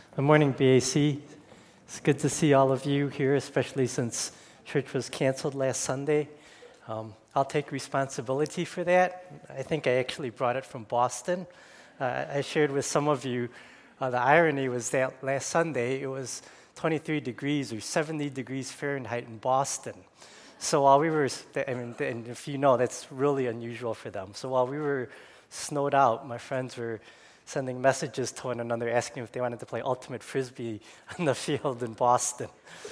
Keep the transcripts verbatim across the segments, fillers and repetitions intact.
Good morning, B A C. It's good to see all of you here, especially since church was canceled last Sunday. Um, I'll take responsibility for that. I think I actually brought it from Boston. Uh, I shared with some of you, uh, the irony was that last Sunday it was twenty-three degrees or seventy degrees Fahrenheit in Boston. So while we were, I mean, and if you know, that's really unusual for them. So while we were snowed out, my friends were sending messages to one another asking if they wanted to play ultimate frisbee on the field in Boston.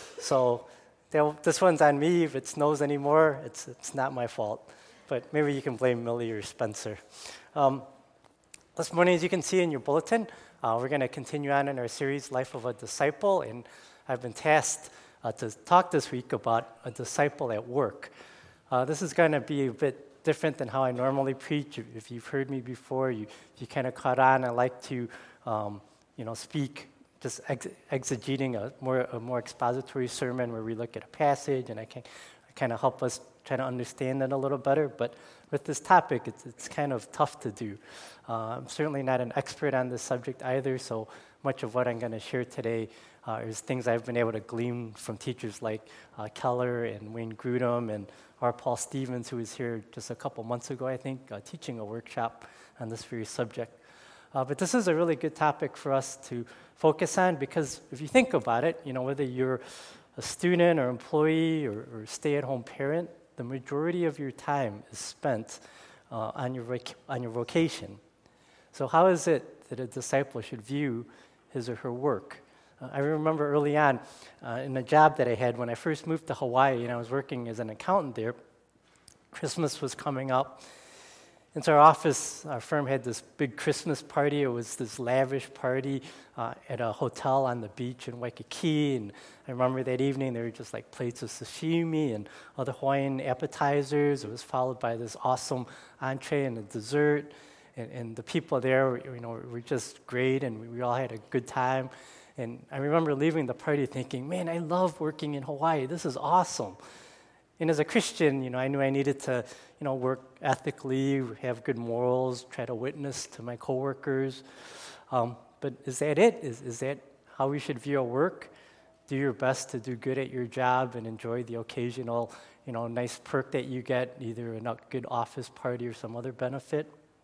So this one's on me. If it snows anymore, it's it's not my fault. But maybe you can blame Millie or Spencer. Um, this morning, as you can see in your bulletin, uh, we're going to continue on in our series, Life of a Disciple, and I've been tasked uh, to talk this week about a disciple at work. Uh, this is going to be a bit different than how I normally preach. If you've heard me before, you you kind of caught on. I like to, um, you know, speak just ex- exegeting a more a more expository sermon where we look at a passage and I can I kind of help us try to understand it a little better. But with this topic, it's it's kind of tough to do. Uh, I'm certainly not an expert on this subject either. So much of what I'm going to share today uh, is things I've been able to glean from teachers like uh, Keller and Wayne Grudem and R. Paul Stevens, who was here just a couple months ago, I think, uh, teaching a workshop on this very subject. Uh, but this is a really good topic for us to focus on because if you think about it, you know, whether you're a student or employee or, or stay-at-home parent, the majority of your time is spent uh, on your voc- on your vocation. So how is it that a disciple should view his or her work? Uh, I remember early on uh, in a job that I had when I first moved to Hawaii and I was working as an accountant there, Christmas was coming up. And so our office, our firm had this big Christmas party. It was this lavish party uh, at a hotel on the beach in Waikiki. And I remember that evening there were just like plates of sashimi and other Hawaiian appetizers. It was followed by this awesome entree and a dessert. And, and the people there, you know, were just great, and we, we all had a good time. And I remember leaving the party thinking, man, I love working in Hawaii. This is awesome. And as a Christian, you know, I knew I needed to, you know, work ethically, have good morals, try to witness to my coworkers. Um, but is that it? Is is that how we should view our work? Do your best to do good at your job and enjoy the occasional, you know, nice perk that you get, either a good office party or some other benefit.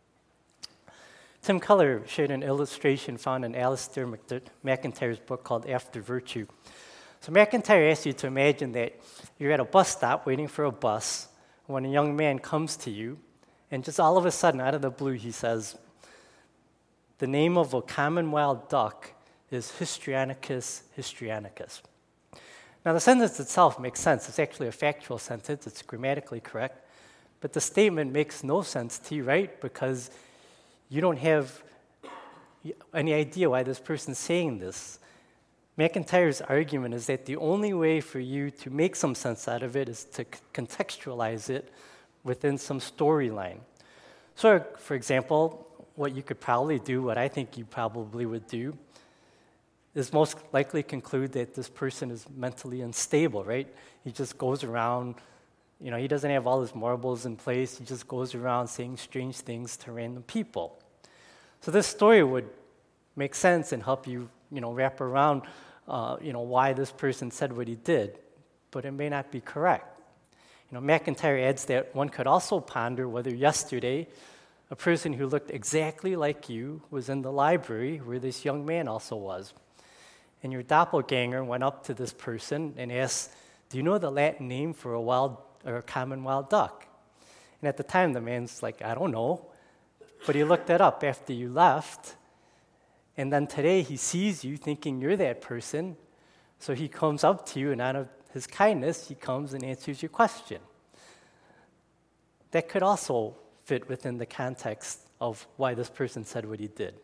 Tim Keller shared an illustration found in Alistair McIntyre's book called After Virtue. So McIntyre asks you to imagine that you're at a bus stop waiting for a bus when a young man comes to you, and just all of a sudden, out of the blue, he says, the name of a common wild duck is Histrionicus histrionicus. Now, the sentence itself makes sense. It's actually a factual sentence. It's grammatically correct. But the statement makes no sense to you, right? Because you don't have any idea why this person's saying this. McIntyre's argument is that the only way for you to make some sense out of it is to contextualize it within some storyline. So, for example, what you could probably do, what I think you probably would do, is most likely conclude that this person is mentally unstable, right? He just goes around, you know, he doesn't have all his marbles in place. He just goes around saying strange things to random people. So this story would make sense and help you, you know, wrap around, uh, you know, why this person said what he did, but it may not be correct. You know, McIntyre adds that one could also ponder whether yesterday a person who looked exactly like you was in the library where this young man also was. And your doppelganger went up to this person and asked, do you know the Latin name for a wild or a common wild duck? And at the time, the man's like, I don't know. But he looked it up after you left. And then today, he sees you thinking you're that person. So he comes up to you, and out of his kindness, he comes and answers your question. That could also fit within the context of why this person said what he did.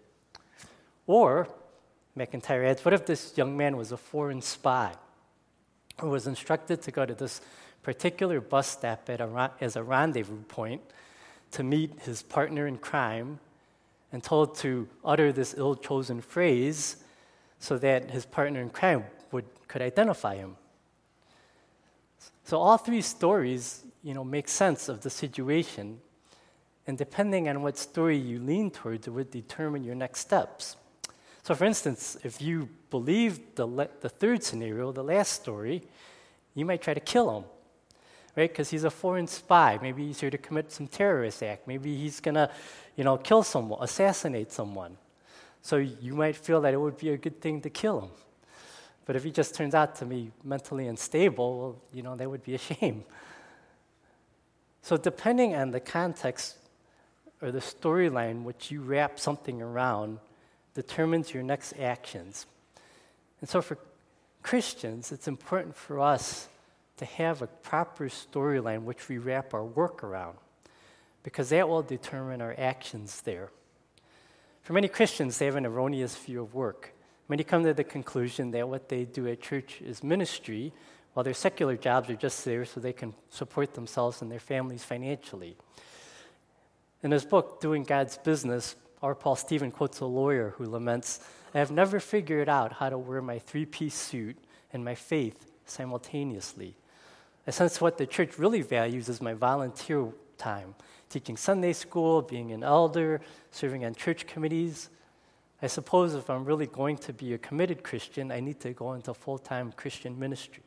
Or, McIntyre adds, what if this young man was a foreign spy who was instructed to go to this particular bus stop at a, as a rendezvous point to meet his partner in crime and told to utter this ill-chosen phrase so that his partner in crime would could identify him. So all three stories, you know, make sense of the situation, and depending on what story you lean towards, it would determine your next steps. So for instance, if you believe the, le- the third scenario, the last story, you might try to kill him, right? Because he's a foreign spy. Maybe he's here to commit some terrorist act. Maybe he's going to, you know, kill someone, assassinate someone. So you might feel that it would be a good thing to kill him. But if he just turns out to be mentally unstable, well, you know, that would be a shame. So depending on the context or the storyline which you wrap something around determines your next actions. And so for Christians, it's important for us to have a proper storyline which we wrap our work around, because that will determine our actions there. For many Christians, they have an erroneous view of work. Many come to the conclusion that what they do at church is ministry, while their secular jobs are just there so they can support themselves and their families financially. In his book, Doing God's Business, R. Paul Stephen quotes a lawyer who laments, "I have never figured out how to wear my three-piece suit and my faith simultaneously. I sense what the church really values is my volunteer time, teaching Sunday school, being an elder, serving on church committees. I suppose if I'm really going to be a committed Christian, I need to go into full-time Christian ministry."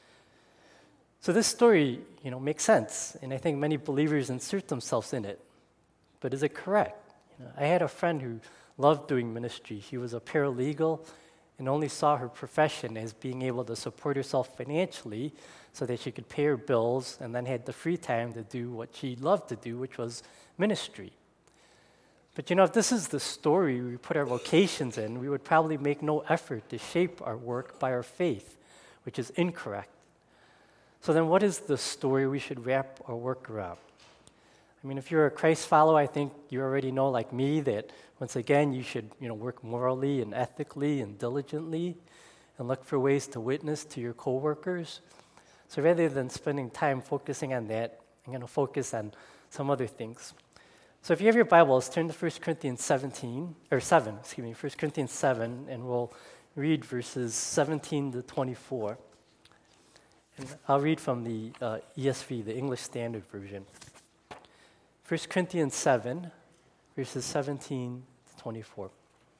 So this story, you know, makes sense, and I think many believers insert themselves in it. But is it correct? You know, I had a friend who loved doing ministry. He was a paralegal and only saw her profession as being able to support herself financially so that she could pay her bills, and then had the free time to do what she loved to do, which was ministry. But you know, if this is the story we put our vocations in, we would probably make no effort to shape our work by our faith, which is incorrect. So then what is the story we should wrap our work around? I mean, if you're a Christ follower, I think you already know, like me, that once again, you should, you know, work morally and ethically and diligently and look for ways to witness to your coworkers. So rather than spending time focusing on that, I'm going to focus on some other things. So if you have your Bibles, turn to First Corinthians seventeen, or seven, excuse me, First Corinthians seven, and we'll read verses seventeen to twenty-four. And I'll read from the uh, E S V, the English Standard Version. First Corinthians seven, verses seventeen to twenty-four.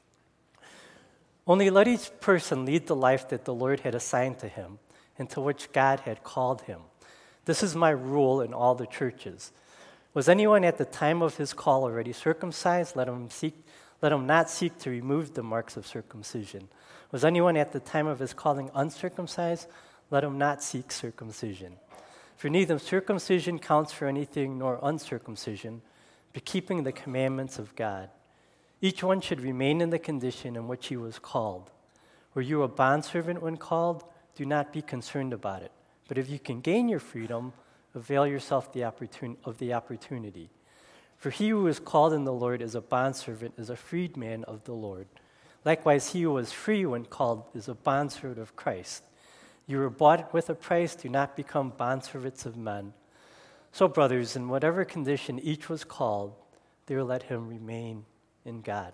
"Only let each person lead the life that the Lord had assigned to him, and to which God had called him. This is my rule in all the churches. Was anyone at the time of his call already circumcised? Let him seek, let him not seek to remove the marks of circumcision. Was anyone at the time of his calling uncircumcised? Let him not seek circumcision. For neither circumcision counts for anything nor uncircumcision, but keeping the commandments of God. Each one should remain in the condition in which he was called. Were you a bondservant when called? Do not be concerned about it. But if you can gain your freedom, avail yourself the opportun- of the opportunity. For he who is called in the Lord as a bondservant is a freedman of the Lord. Likewise, he who was free when called is a bondservant of Christ. You were bought with a price. Do not become bondservants of men. So, brothers, in whatever condition each was called, there let him remain in God."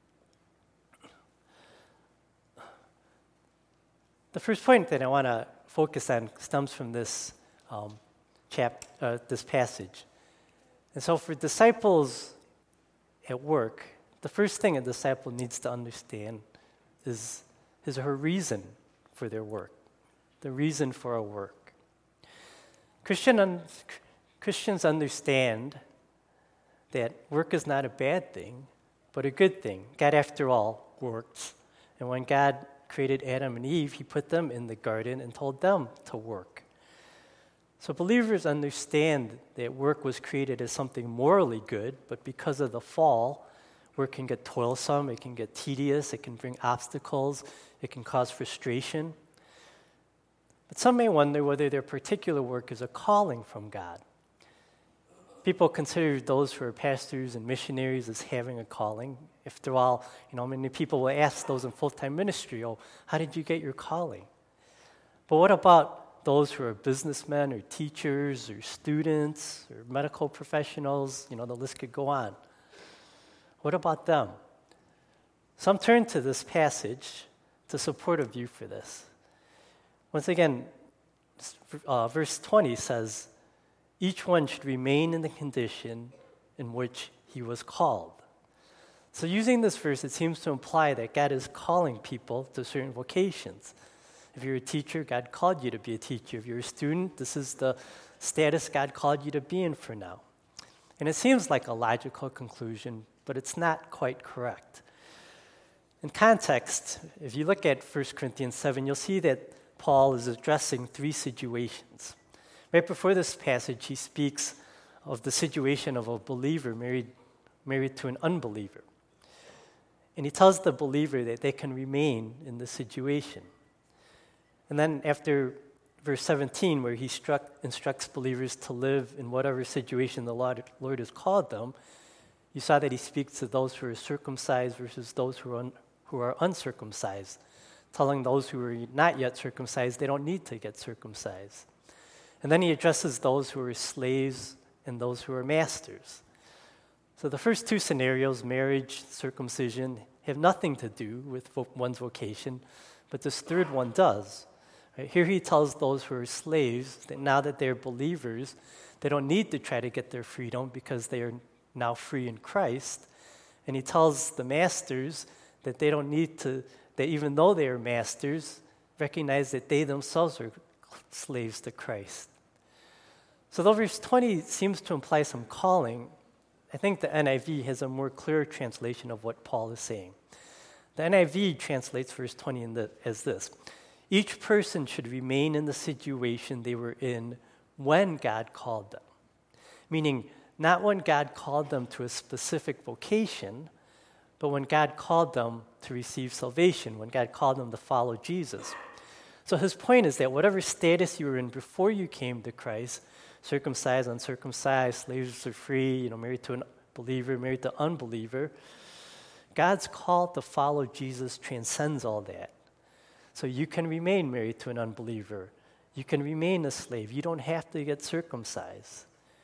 The first point that I want to focus on stems from this um, chap, uh, this passage. And so for disciples at work, the first thing a disciple needs to understand is his or her reason for their work, the reason for our work. Christian un- Christians understand that work is not a bad thing, but a good thing. God, after all, works. And when God created Adam and Eve, he put them in the garden and told them to work. So believers understand that work was created as something morally good, but because of the fall, work can get toilsome, it can get tedious, it can bring obstacles, it can cause frustration. But some may wonder whether their particular work is a calling from God. People consider those who are pastors and missionaries as having a calling. After all, you know, many people will ask those in full-time ministry, "Oh, how did you get your calling?" But what about those who are businessmen or teachers or students or medical professionals? You know, the list could go on. What about them? Some turn to this passage to support a view for this. Once again, uh, verse twenty says, each one should remain in the condition in which he was called. So using this verse, it seems to imply that God is calling people to certain vocations. If you're a teacher, God called you to be a teacher. If you're a student, this is the status God called you to be in for now. And it seems like a logical conclusion, but it's not quite correct. In context, if you look at First Corinthians seven, you'll see that Paul is addressing three situations. Right before this passage, he speaks of the situation of a believer married, married to an unbeliever. And he tells the believer that they can remain in this situation. And then after verse seventeen, where he struck, instructs believers to live in whatever situation the Lord, Lord has called them, you saw that he speaks to those who are circumcised versus those who are, un, who are uncircumcised, telling those who are not yet circumcised they don't need to get circumcised. And then he addresses those who are slaves and those who are masters. So the first two scenarios, marriage, circumcision, have nothing to do with vo- one's vocation, but this third one does. Right? Here he tells those who are slaves that now that they're believers, they don't need to try to get their freedom because they are now free in Christ. And he tells the masters that they don't need to, that even though they are masters, recognize that they themselves are slaves to Christ. So though verse twenty seems to imply some calling, I think the N I V has a more clear translation of what Paul is saying. The N I V translates verse twenty in the, as this: each person should remain in the situation they were in when God called them. Meaning, not when God called them to a specific vocation, but when God called them to receive salvation, when God called them to follow Jesus. So his point is that whatever status you were in before you came to Christ, circumcised, uncircumcised, slaves or free, you know, married to a believer, married to unbeliever, God's call to follow Jesus transcends all that. So you can remain married to an unbeliever. You can remain a slave. You don't have to get circumcised.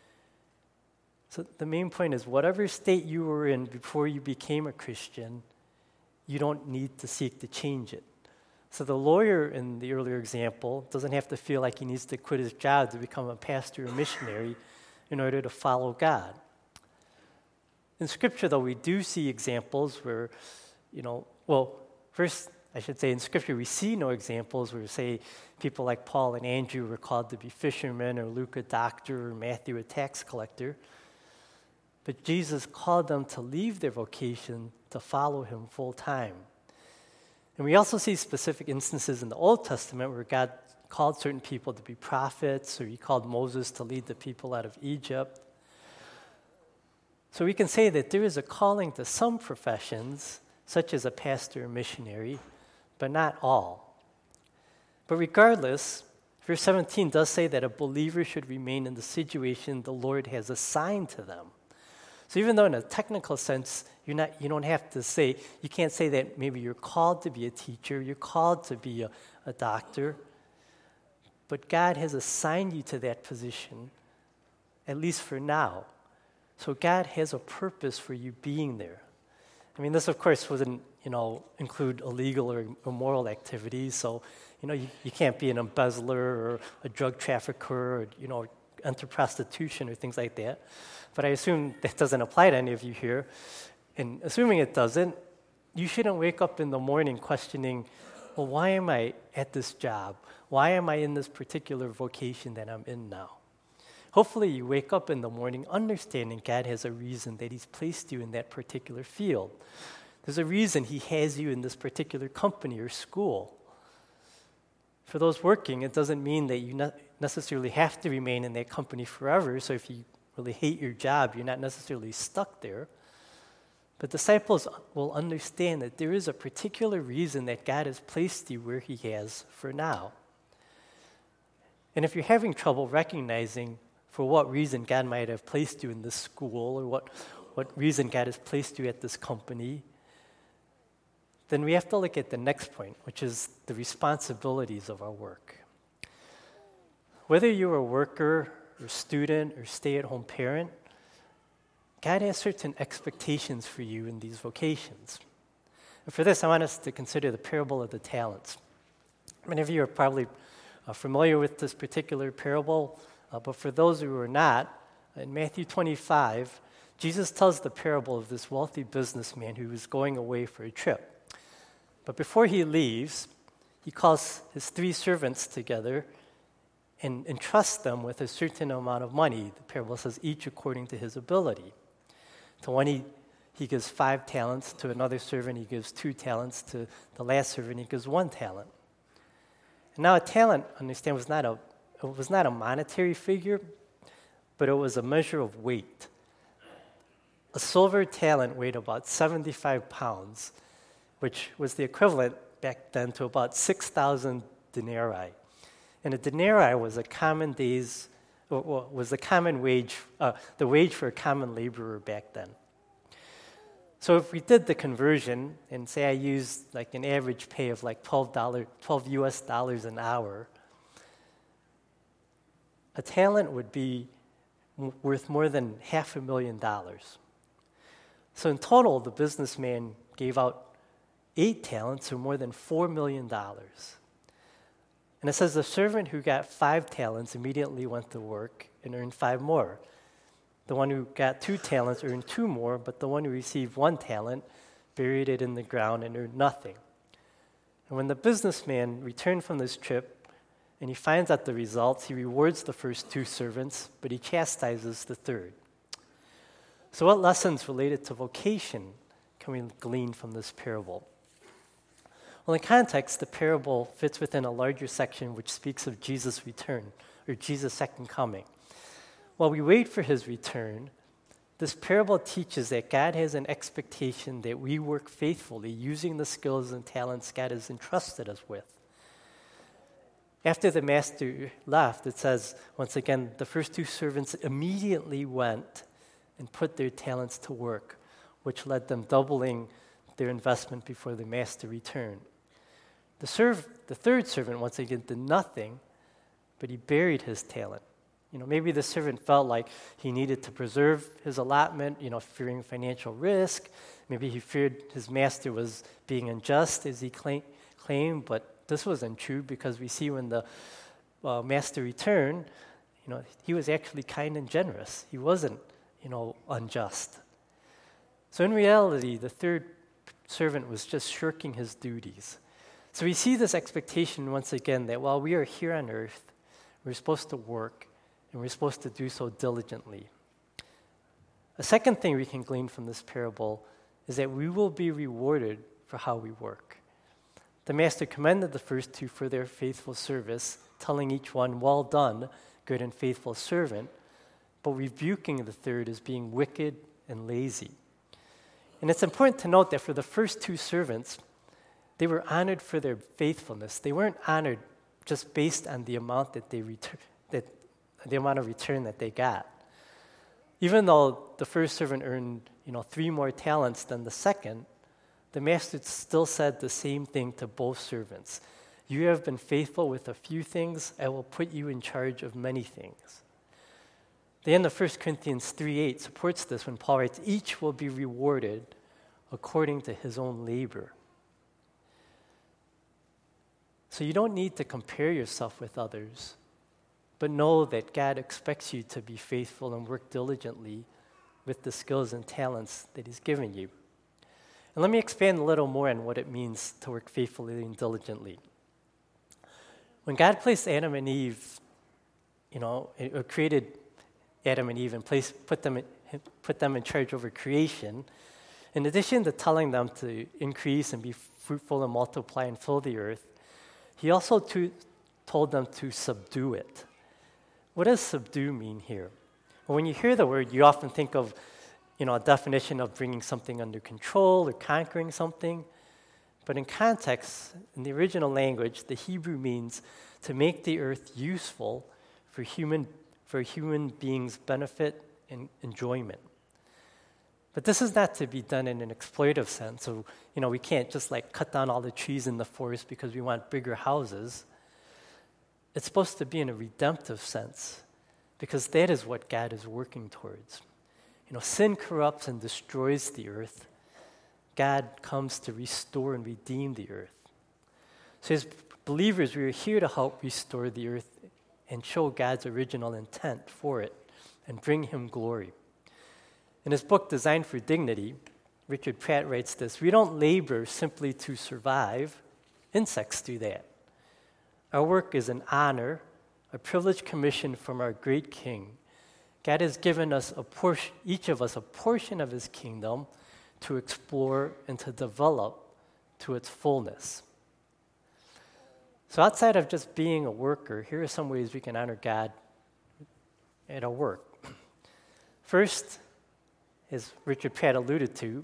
So the main point is whatever state you were in before you became a Christian, you don't need to seek to change it. So the lawyer in the earlier example doesn't have to feel like he needs to quit his job to become a pastor or missionary in order to follow God. In Scripture, though, we do see examples where, you know, well, first, I should say in Scripture, we see no examples where, say, people like Paul and Andrew were called to be fishermen, or Luke a doctor, or Matthew a tax collector. But Jesus called them to leave their vocation to follow him full time. And we also see specific instances in the Old Testament where God called certain people to be prophets, or he called Moses to lead the people out of Egypt. So we can say that there is a calling to some professions, such as a pastor or missionary, but not all. But regardless, verse seventeen does say that a believer should remain in the situation the Lord has assigned to them. So even though in a technical sense, you're not, you don't have to say, you can't say that maybe you're called to be a teacher, you're called to be a, a doctor, but God has assigned you to that position, at least for now. So God has a purpose for you being there. I mean, this, of course, wouldn't, you know, include illegal or immoral activities. So, you know, you, you can't be an embezzler or a drug trafficker or, you know, enter prostitution or things like that. But I assume that doesn't apply to any of you here. And assuming it doesn't, you shouldn't wake up in the morning questioning, well, why am I at this job? Why am I in this particular vocation that I'm in now? Hopefully you wake up in the morning understanding God has a reason that he's placed you in that particular field. There's a reason he has you in this particular company or school. For those working, it doesn't mean that you ne- necessarily have to remain in that company forever. So if you really hate your job, you're not necessarily stuck there. But disciples will understand that there is a particular reason that God has placed you where he has for now. And if you're having trouble recognizing for what reason God might have placed you in this school, or what, what reason God has placed you at this company, then we have to look at the next point, which is the responsibilities of our work. Whether you're a worker or student or stay-at-home parent, God has certain expectations for you in these vocations. And for this, I want us to consider the parable of the talents. Many of you are probably uh, familiar with this particular parable, uh, but for those who are not, in Matthew twenty-five, Jesus tells the parable of this wealthy businessman who was going away for a trip. But before he leaves, he calls his three servants together and entrusts them with a certain amount of money. The parable says each according to his ability. To one he, he gives five talents, to another servant he gives two talents, to the last servant he gives one talent. And now a talent, understand, was not a it was not a monetary figure, but it was a measure of weight. A silver talent weighed about seventy-five pounds, which was the equivalent back then to about six thousand denarii. And a denarii was a common day's, well, was a common wage, uh, the wage for a common laborer back then. So if we did the conversion and say I used like an average pay of like twelve dollars, twelve U S dollars an hour, a talent would be m- worth more than half a million dollars. So in total, the businessman gave out eight talents, or more than four million dollars. And it says the servant who got five talents immediately went to work and earned five more. The one who got two talents earned two more, but the one who received one talent buried it in the ground and earned nothing. And when the businessman returned from this trip and he finds out the results, he rewards the first two servants, but he chastises the third. So what lessons related to vocation can we glean from this parable? Well, in context, the parable fits within a larger section which speaks of Jesus' return, or Jesus' second coming. While we wait for his return, this parable teaches that God has an expectation that we work faithfully using the skills and talents God has entrusted us with. After the master left, it says, once again, the first two servants immediately went and put their talents to work, which led them doubling their investment before the master returned. The, serv- the third servant, once again, did nothing, but he buried his talent. You know, maybe the servant felt like he needed to preserve his allotment, you know, fearing financial risk. Maybe he feared his master was being unjust, as he claim- claimed, but this wasn't true, because we see when the uh, master returned, you know, he was actually kind and generous. He wasn't, you know, unjust. So in reality, the third servant was just shirking his duties. So we see this expectation once again that while we are here on earth, we're supposed to work, and we're supposed to do so diligently. A second thing we can glean from this parable is that we will be rewarded for how we work. The master commended the first two for their faithful service, telling each one, "Well done, good and faithful servant," but rebuking the third as being wicked and lazy. And it's important to note that for the first two servants, they were honored for their faithfulness. They weren't honored just based on the amount that they retur- that the amount of return that they got. Even though the first servant earned, you know, three more talents than the second, the master still said the same thing to both servants. "You have been faithful with a few things, I will put you in charge of many things." The end of First Corinthians three eight supports this when Paul writes, "Each will be rewarded according to his own labor." So you don't need to compare yourself with others, but know that God expects you to be faithful and work diligently with the skills and talents that he's given you. And let me expand a little more on what it means to work faithfully and diligently. When God placed Adam and Eve, you know, or created Adam and Eve and placed, put them in, put them in charge over creation, in addition to telling them to increase and be fruitful and multiply and fill the earth, he also to, told them to subdue it. What does subdue mean here? Well, when you hear the word, you often think of, you know, a definition of bringing something under control or conquering something. But in context, in the original language, the Hebrew means to make the earth useful for human for human beings' benefit and enjoyment. But this is not to be done in an exploitative sense. So, you know, we can't just like cut down all the trees in the forest because we want bigger houses. It's supposed to be in a redemptive sense, because that is what God is working towards. You know, sin corrupts and destroys the earth. God comes to restore and redeem the earth. So as believers, we are here to help restore the earth and show God's original intent for it and bring him glory. In his book, Designed for Dignity, Richard Pratt writes this: "We don't labor simply to survive. Insects do that. Our work is an honor, a privileged commission from our great King. God has given us a portion, each of us a portion of his kingdom to explore and to develop to its fullness." So outside of just being a worker, here are some ways we can honor God at our work. First, as Richard Pratt alluded to,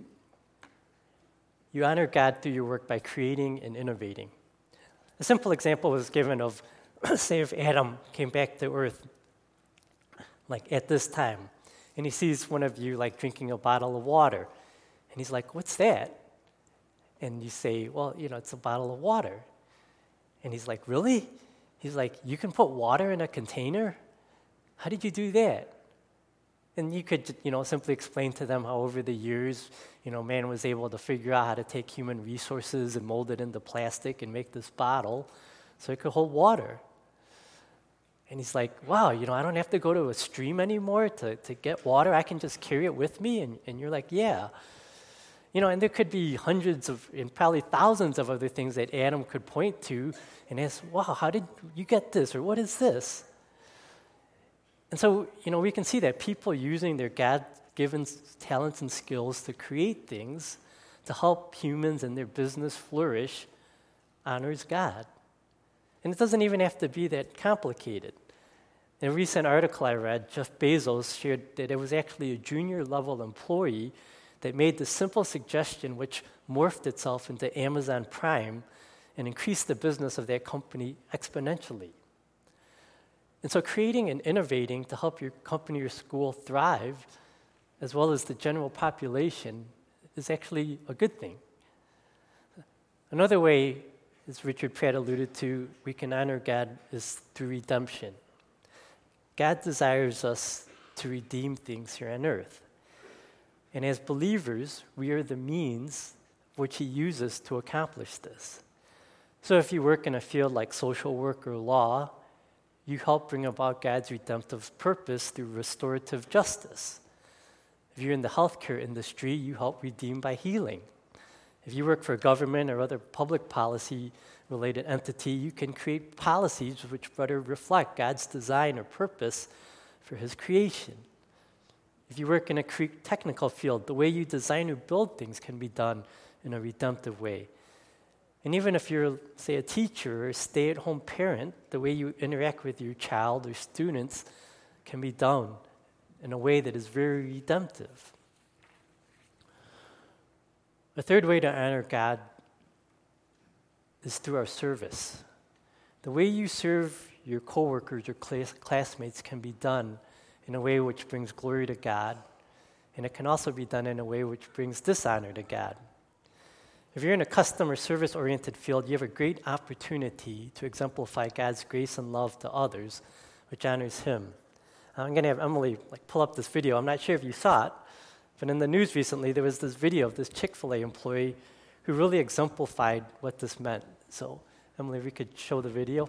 you honor God through your work by creating and innovating. A simple example was given of, say, if Adam came back to earth, like at this time, and he sees one of you like drinking a bottle of water, and he's like, "What's that?" And you say, "Well, you know, it's a bottle of water." And he's like, "Really?" He's like, "You can put water in a container? How did you do that?" And you could, you know, simply explain to them how over the years, you know, man was able to figure out how to take human resources and mold it into plastic and make this bottle so it could hold water. And he's like, "Wow, you know, I don't have to go to a stream anymore to, to get water. I can just carry it with me." And, and you're like, "Yeah." You know, and there could be hundreds of, and probably thousands of other things that Adam could point to and ask, "Wow, how did you get this?" Or "What is this?" And so, you know, we can see that people using their God-given talents and skills to create things to help humans and their business flourish honors God. And it doesn't even have to be that complicated. In a recent article I read, Jeff Bezos shared that it was actually a junior-level employee that made the simple suggestion, which morphed itself into Amazon Prime and increased the business of that company exponentially. And so creating and innovating to help your company or school thrive, as well as the general population, is actually a good thing. Another way, as Richard Pratt alluded to, we can honor God is through redemption. God desires us to redeem things here on earth. And as believers, we are the means which he uses to accomplish this. So if you work in a field like social work or law, you help bring about God's redemptive purpose through restorative justice. If you're in the healthcare industry, you help redeem by healing. If you work for a government or other public policy-related entity, you can create policies which better reflect God's design or purpose for his creation. If you work in a technical field, the way you design or build things can be done in a redemptive way. And even if you're, say, a teacher or a stay-at-home parent, the way you interact with your child or students can be done in a way that is very redemptive. A third way to honor God is through our service. The way you serve your coworkers or class- classmates can be done in a way which brings glory to God, and it can also be done in a way which brings dishonor to God. If you're in a customer service-oriented field, you have a great opportunity to exemplify God's grace and love to others, which honors him. I'm going to have Emily like pull up this video. I'm not sure if you saw it, but in the news recently, there was this video of this Chick-fil-A employee who really exemplified what this meant. So, Emily, if we could show the video.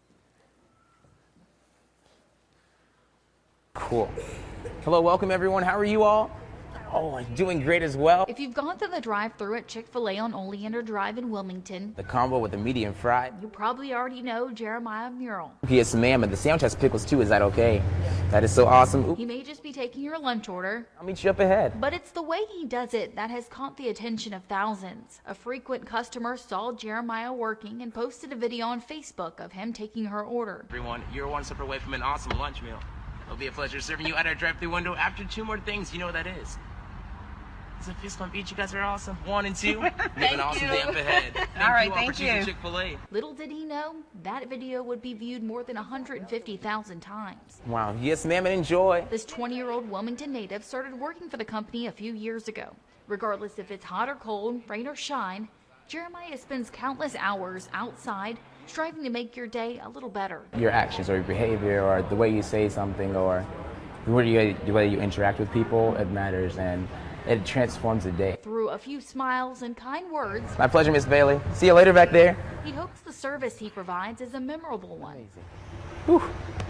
Cool. Hello, welcome everyone. How are you all? Oh, I'm doing great as well. If you've gone through the drive-thru at Chick-fil-A on Oleander Drive in Wilmington, The combo with the medium fried. you probably already know Jeremiah Mural. Yes, ma'am, and the sandwich has pickles too. Is that okay? That is so awesome. Oop, He may just be taking your lunch order, I'll meet you up ahead. but it's the way he does it that has caught the attention of thousands. A frequent customer saw Jeremiah working and posted a video on Facebook of him taking her order. Everyone, you're one step away from an awesome lunch meal. It'll be a pleasure serving you at our drive-thru window after two more things. You know what that is. It's a fist bump each. You guys are awesome. One and two. You have an awesome day up ahead. Thank All right, you all thank for choosing you. Chick-fil-A. Little did he know, that video would be viewed more than one hundred fifty thousand times. Wow. Yes, ma'am, and enjoy. This twenty-year-old Wilmington native started working for the company a few years ago. Regardless if it's hot or cold, rain or shine, Jeremiah spends countless hours outside striving to make your day a little better. Your actions or your behavior or the way you say something or the way you, the way you interact with people, it matters and it transforms the day. Through a few smiles and kind words, My pleasure, Miss Bailey. See you later back there. he hopes the service he provides is a memorable one. Whew.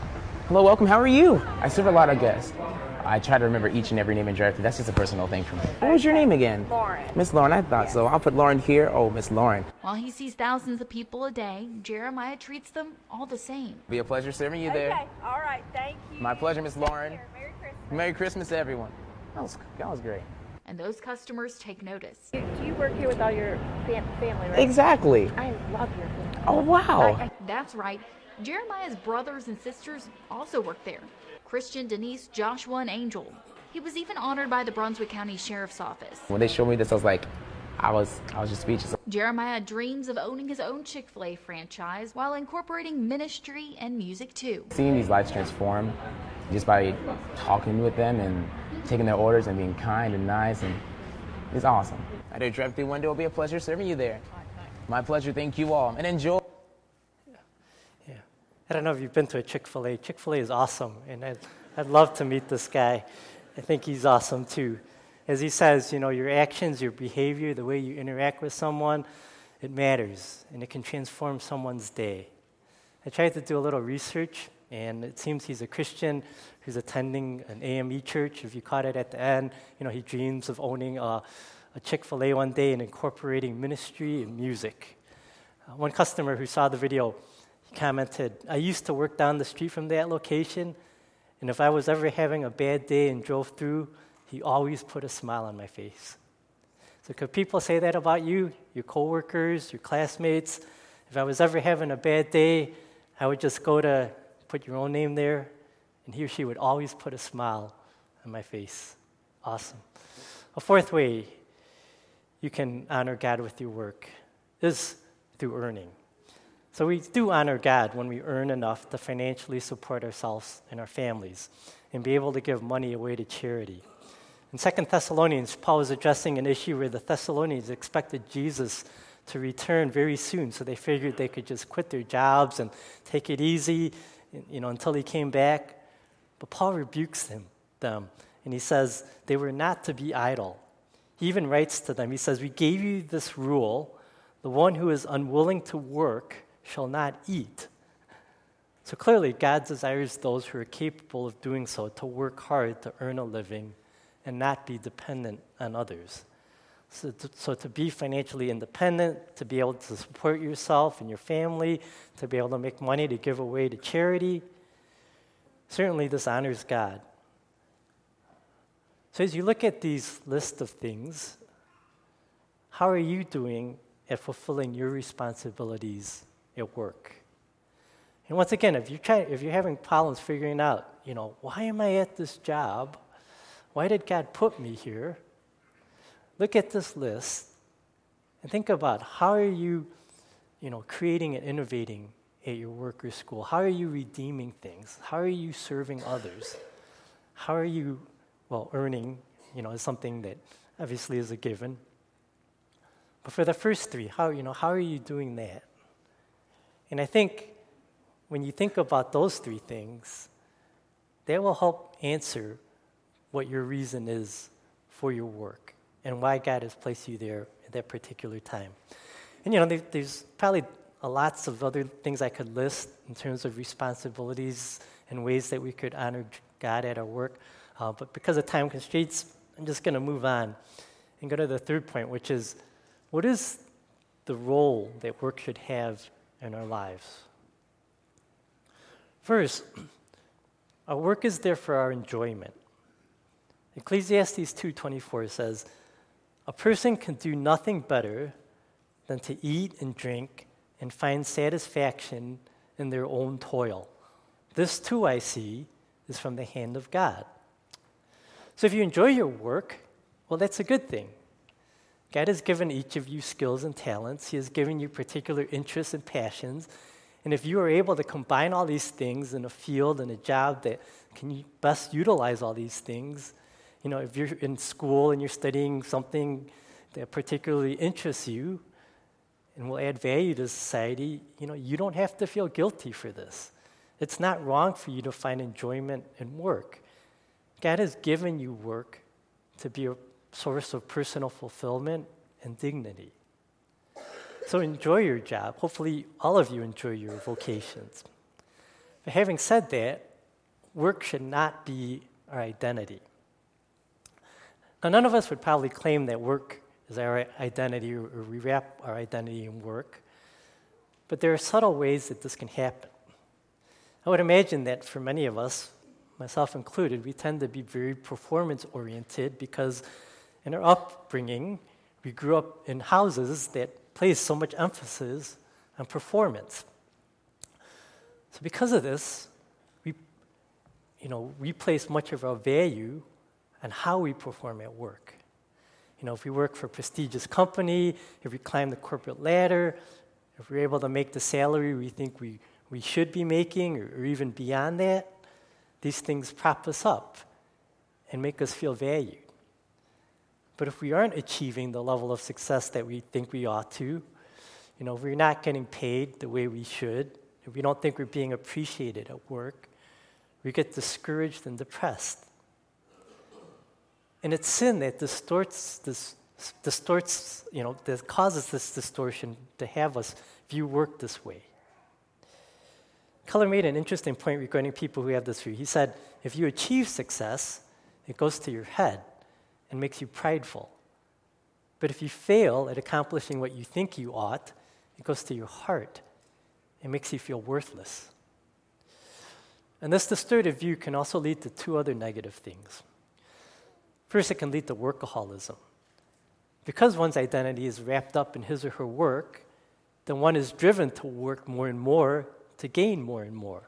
Hello, welcome, how are you? I serve a lot of guests. I try to remember each and every name in drive-thru. That's just a personal thing for me. What was your name again? Lauren. Miss Lauren, I thought so. I'll put Lauren here. Oh, Miss Lauren. While he sees thousands of people a day, Jeremiah treats them all the same. Be a pleasure serving you there. Okay, all right, thank you. My pleasure, Miss Take Lauren. care. Merry Christmas. Merry Christmas to everyone. That was, that was great. And those customers take notice. Do you work here with all your fam- family, right? Exactly. I love your family. Oh, wow. I- That's right. Jeremiah's brothers and sisters also work there. Christian, Denise, Joshua, and Angel. He was even honored by the Brunswick County Sheriff's Office. When they showed me this, I was like, I was, I was just speechless. Jeremiah dreams of owning his own Chick-fil-A franchise while incorporating ministry and music too. Seeing these lives transform just by talking with them and taking their orders and being kind and nice, and it's awesome. At a drive-thru window, it'll be a pleasure serving you there. My pleasure. Thank you all, and enjoy. Yeah. I don't know if you've been to a Chick-fil-A. Chick-fil-A is awesome, and I'd, I'd love to meet this guy. I think he's awesome too. As he says, you know, your actions, your behavior, the way you interact with someone, it matters, and it can transform someone's day. I tried to do a little research, and it seems he's a Christian who's attending an A M E church. If you caught it at the end, you know, he dreams of owning a, a Chick-fil-A one day and incorporating ministry and music. Uh, one customer who saw the video, he commented, "I used to work down the street from that location, and if I was ever having a bad day and drove through, he always put a smile on my face." So could people say that about you, your coworkers, your classmates? If I was ever having a bad day, I would just go to put your own name there, and he or she would always put a smile on my face. Awesome. A fourth way you can honor God with your work is through earning. So we do honor God when we earn enough to financially support ourselves and our families and be able to give money away to charity. In Second Thessalonians, Paul was addressing an issue where the Thessalonians expected Jesus to return very soon, so they figured they could just quit their jobs and take it easy, you know, until he came back. But Paul rebukes them, them, and he says they were not to be idle. He even writes to them, he says, "We gave you this rule, the one who is unwilling to work shall not eat." So clearly, God desires those who are capable of doing so to work hard to earn a living and not be dependent on others. So to, so to be financially independent, to be able to support yourself and your family, to be able to make money to give away to charity, certainly this honors God. So as you look at these list of things, how are you doing at fulfilling your responsibilities at work? And once again, if you're trying, if you're having problems figuring out, you know, why am I at this job? Why did God put me here? Look at this list and think about how are you, you know, creating and innovating at your work or school? How are you redeeming things? How are you serving others? How are you, well, earning, you know, is something that obviously is a given. But for the first three, how, you know, how are you doing that? And I think when you think about those three things, that will help answer what your reason is for your work and why God has placed you there at that particular time. And, you know, there, there's probably a lots of other things I could list in terms of responsibilities and ways that we could honor God at our work. Uh, but because of time constraints, I'm just going to move on and go to the third point, which is, what is the role that work should have in our lives? First, our work is there for our enjoyment. Ecclesiastes two twenty-four says, "A person can do nothing better than to eat and drink and find satisfaction in their own toil. This too, I see, is from the hand of God." So if you enjoy your work, well, that's a good thing. God has given each of you skills and talents. He has given you particular interests and passions. And if you are able to combine all these things in a field and a job that can best utilize all these things, you know, if you're in school and you're studying something that particularly interests you and will add value to society, you know, you don't have to feel guilty for this. It's not wrong for you to find enjoyment in work. God has given you work to be a source of personal fulfillment and dignity. So enjoy your job. Hopefully, all of you enjoy your vocations. But having said that, work should not be our identity. Now, none of us would probably claim that work is our identity, or we wrap our identity in work, but there are subtle ways that this can happen. I would imagine that for many of us, myself included, we tend to be very performance-oriented because in our upbringing, we grew up in houses that place so much emphasis on performance. So because of this, we, you know, we place much of our value on how we perform at work. You know, if we work for a prestigious company, if we climb the corporate ladder, if we're able to make the salary we think we, we should be making, or, or even beyond that, these things prop us up and make us feel valued. But if we aren't achieving the level of success that we think we ought to, you know, if we're not getting paid the way we should, if we don't think we're being appreciated at work, we get discouraged and depressed. And it's sin that distorts this, distorts, you know, that causes this distortion to have us view work this way. Keller made an interesting point regarding people who have this view. He said, if you achieve success, it goes to your head and makes you prideful. But if you fail at accomplishing what you think you ought, it goes to your heart and makes you feel worthless. And this distorted view can also lead to two other negative things. First, it can lead to workaholism. Because one's identity is wrapped up in his or her work, then one is driven to work more and more to gain more and more.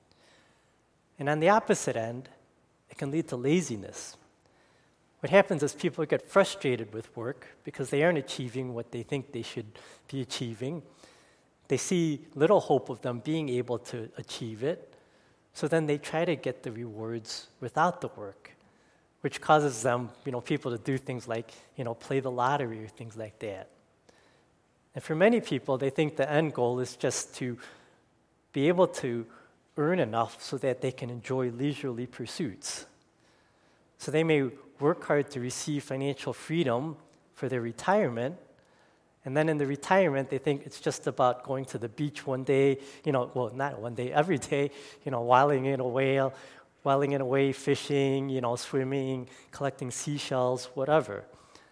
And on the opposite end, it can lead to laziness. What happens is people get frustrated with work because they aren't achieving what they think they should be achieving. They see little hope of them being able to achieve it, so then they try to get the rewards without the work, which causes them, you know, people to do things like, you know, play the lottery or things like that. And for many people, they think the end goal is just to be able to earn enough so that they can enjoy leisurely pursuits. So they may work hard to receive financial freedom for their retirement, and then in the retirement, they think it's just about going to the beach one day, you know, well, not one day, every day, you know, whiling it away, whiling it away, fishing, you know, swimming, collecting seashells, whatever.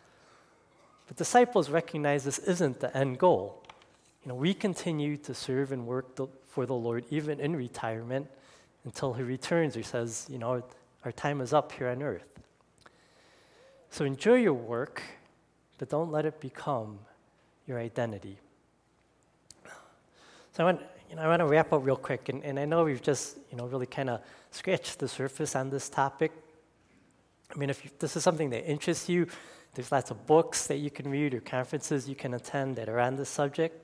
But disciples recognize this isn't the end goal. You know, we continue to serve and work the, for the Lord even in retirement until He returns or says, you know, our time is up here on earth. So enjoy your work, but don't let it become your identity. So I want, you know, I want to wrap up real quick, and, and I know we've just, you know, really kind of scratched the surface on this topic. I mean, if you, this is something that interests you, there's lots of books that you can read or conferences you can attend that are on this subject.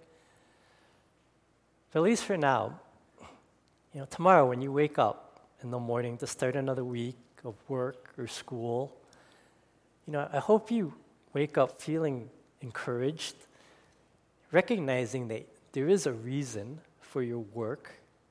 But at least for now, you know, tomorrow when you wake up in the morning to start another week of work or school, you know, I hope you wake up feeling encouraged, recognizing that there is a reason for your work,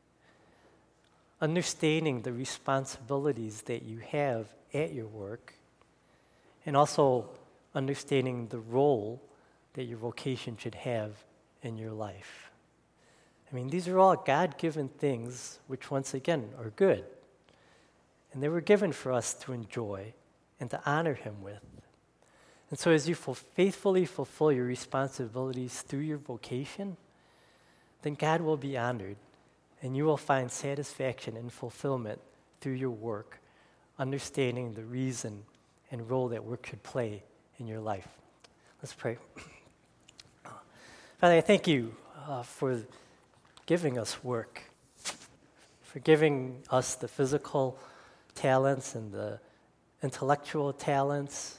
understanding the responsibilities that you have at your work, and also understanding the role that your vocation should have in your life. I mean, these are all God-given things, which once again are good. And they were given for us to enjoy and to honor Him with. And so as you ful- faithfully fulfill your responsibilities through your vocation, then God will be honored, and you will find satisfaction and fulfillment through your work, understanding the reason and role that work should play in your life. Let's pray. Father, I thank you uh, for giving us work, for giving us the physical talents and the intellectual talents,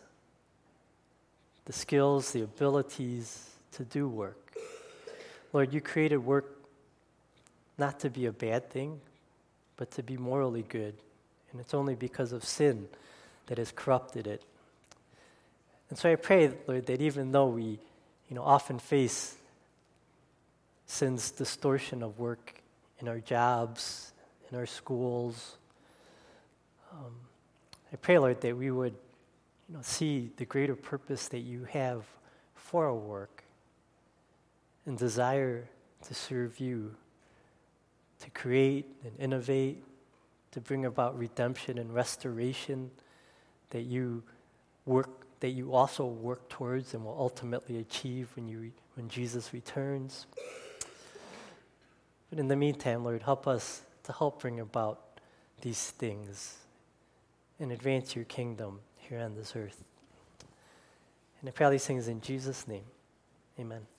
the skills, the abilities to do work. Lord, you created work not to be a bad thing, but to be morally good. And it's only because of sin that has corrupted it. And so I pray, Lord, that even though we, you know, often face sin's distortion of work in our jobs, in our schools, um, I pray, Lord, that we would, you know, see the greater purpose that you have for our work and desire to serve you, to create and innovate, to bring about redemption and restoration that you work, that you also work towards and will ultimately achieve when you when Jesus returns. But in the meantime, Lord, help us to help bring about these things and advance your kingdom here on this earth. And I pray these things in Jesus' name. Amen.